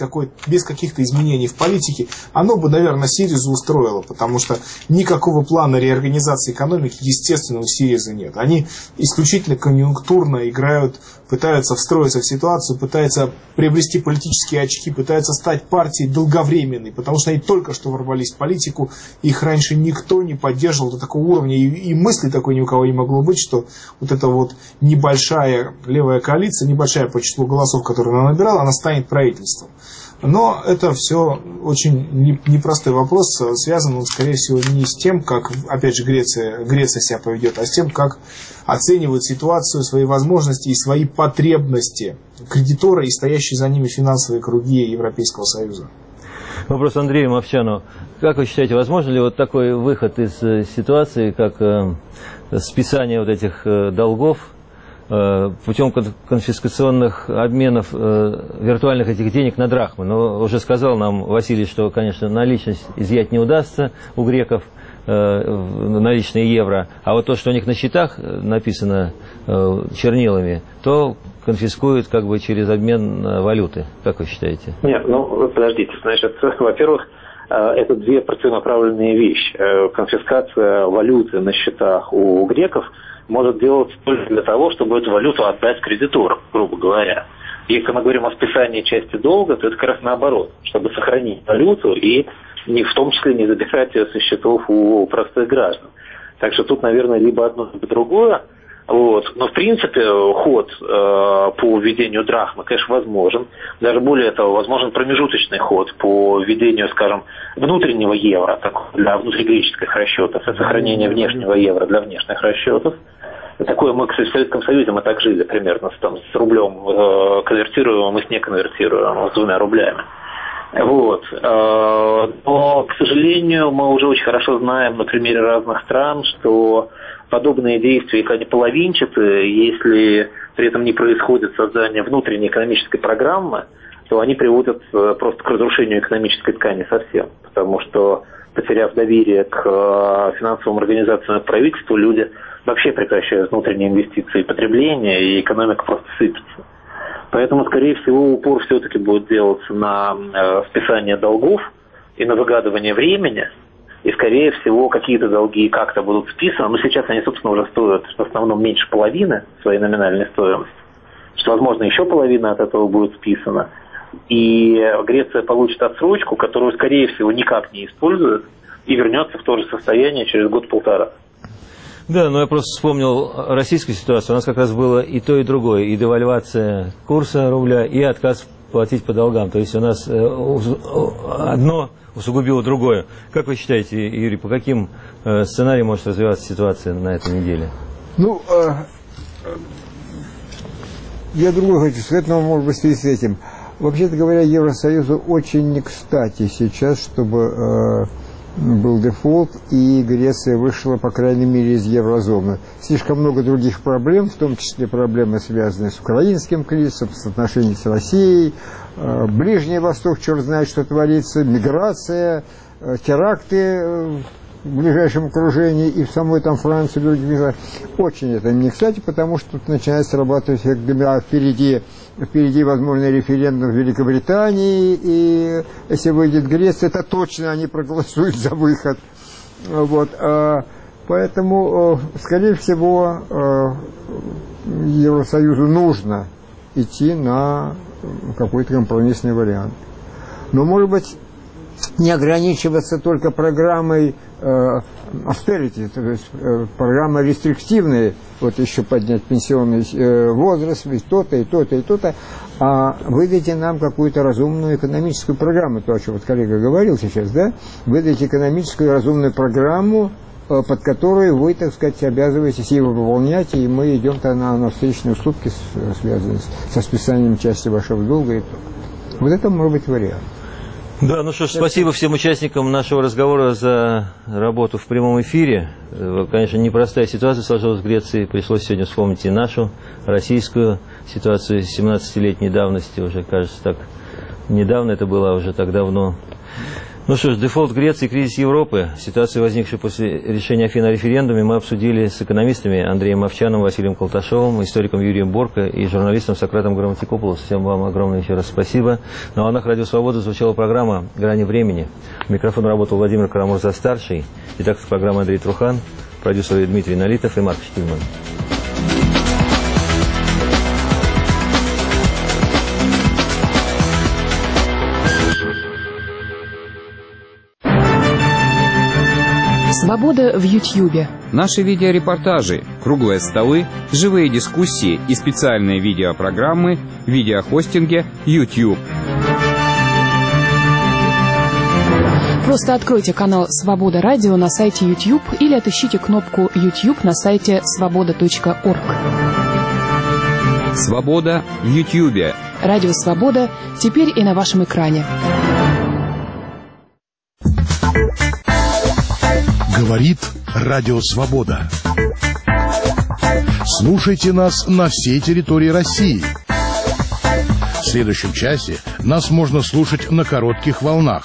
каких-то изменений в политике, оно бы, наверное, Сиризу устроило, потому что никакого плана реорганизации экономики, естественно, у Сириза нет. Они исключительно конъюнктурно играют, пытаются встроиться в ситуацию, пытаются приобрести политические очки, пытаются стать партией долговременной, потому что они только что ворвались в политику, их раньше никто не поддерживал до такого уровня, и мысли такой ни у кого не могло быть, что вот эта вот небольшая левая коалиция, небольшая по числу голосов, которую она набирала, она станет правительством. Но это все очень непростой вопрос, связан он, скорее всего, не с тем, как, опять же, Греция себя поведет, а с тем, как оценивают ситуацию, свои возможности и свои потребности кредитора и стоящие за ними финансовые круги Европейского Союза. Вопрос Андрею Мовчану. Как вы считаете, возможно ли вот такой выход из ситуации, как списание вот этих долгов путем конфискационных обменов виртуальных этих денег на драхмы? Но уже сказал нам Василий, что, конечно, наличность изъять не удастся у греков, наличные евро, а вот то, что у них на счетах написано чернилами, то конфискуют как бы через обмен валюты. Как вы считаете? Нет, подождите, значит, во-первых, это две противонаправленные вещи. Конфискация валюты на счетах у греков может делаться только для того, чтобы эту валюту отдать кредиторам, грубо говоря. Если мы говорим о списании части долга, то это как раз наоборот, чтобы сохранить валюту и в том числе не забирать ее со счетов у простых граждан. Так что тут, наверное, либо одно, либо другое. Вот. Но, в принципе, ход по введению драхмы, конечно, возможен. Даже более того, возможен промежуточный ход по введению, скажем, внутреннего евро для внутригреческих расчетов и сохранения внешнего евро для внешних расчетов. Такое мы, кстати, в Советском Союзе мы так жили примерно с рублем конвертируемым и с неконвертируемым, с 2 рублями. Вот. Но, к сожалению, мы уже очень хорошо знаем на примере разных стран, что подобные действия, если они половинчатые, если при этом не происходит создание внутренней экономической программы, то они приводят просто к разрушению экономической ткани совсем. Потому что, потеряв доверие к финансовым организациям и к правительству, люди вообще прекращают внутренние инвестиции и потребление, и экономика просто сыпется. Поэтому, скорее всего, упор все-таки будет делаться на списание долгов и на выгадывание времени. И, скорее всего, какие-то долги как-то будут списаны. Но сейчас они, собственно, уже стоят в основном меньше половины своей номинальной стоимости. Что, возможно, еще половина от этого будет списана. И Греция получит отсрочку, которую, скорее всего, никак не использует, и вернется в то же состояние через год-полтора. Да, но я просто вспомнил российскую ситуацию. У нас как раз было и то, и другое. И девальвация курса рубля, и отказ платить по долгам. То есть у нас одно усугубило другое. Как вы считаете, Юрий, по каким сценариям может развиваться ситуация на этой неделе? Ну, я другое хочу сказать, но может быть в связи с этим. Вообще-то говоря, Евросоюзу очень не кстати сейчас, чтобы был дефолт, и Греция вышла, по крайней мере, из еврозоны. Слишком много других проблем, в том числе проблемы, связанные с украинским кризисом, с отношениями с Россией, Ближний Восток, черт знает, что творится, миграция, теракты в ближайшем окружении и в самой там Франции. Очень это не кстати, потому что тут начинает срабатывать эффект домино. Впереди возможный референдум в Великобритании, и если выйдет Греция, это точно они проголосуют за выход. Вот. Поэтому, скорее всего, Евросоюзу нужно идти на какой-то компромиссный вариант. Но, может быть, не ограничиваться только программой austerity, то есть программа рестриктивная, вот еще поднять пенсионный возраст, ведь то-то и то-то и то-то, а выдайте нам какую-то разумную экономическую программу, то, о чем вот коллега говорил сейчас, да, выдайте экономическую разумную программу, под которую вы, так сказать, обязываетесь его выполнять, и мы идем-то на встречные уступки, связанные со списанием части вашего долга. Вот это может быть вариант. Да, ну что ж, спасибо всем участникам нашего разговора за работу в прямом эфире. Конечно, непростая ситуация сложилась в Греции. Пришлось сегодня вспомнить и нашу российскую ситуацию 17-летней давности. Уже, кажется, так недавно это было, а уже так давно. Ну что ж, дефолт Греции, кризис Европы. Ситуацию, возникшую после решения Афин о референдуме, мы обсудили с экономистами Андреем Мовчаном, Василием Колташовым, историком Юрием Борко и журналистом Сократом Грамматикопулос. Всем вам огромное еще раз спасибо. На волнах Радио Свобода звучала программа «Грани времени». Микрофон работал Владимир Карамурза-старший. Итак, с программой Андрей Трухан, продюсеры Дмитрий Налитов и Марк Штильман. Свобода в Ютьюбе. Наши видеорепортажи, круглые столы, живые дискуссии и специальные видеопрограммы в видеохостинге YouTube. Просто откройте канал «Свобода Радио» на сайте YouTube или отыщите кнопку YouTube на сайте svoboda.org. Свобода в Ютьюбе. Радио «Свобода» теперь и на вашем экране. Говорит Радио Свобода. Слушайте нас на всей территории России. В следующем часе нас можно слушать на коротких волнах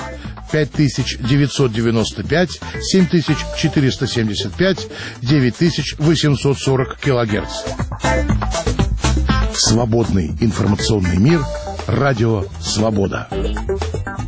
5995, 7475, 9840 килогерц. Свободный информационный мир. Радио Свобода.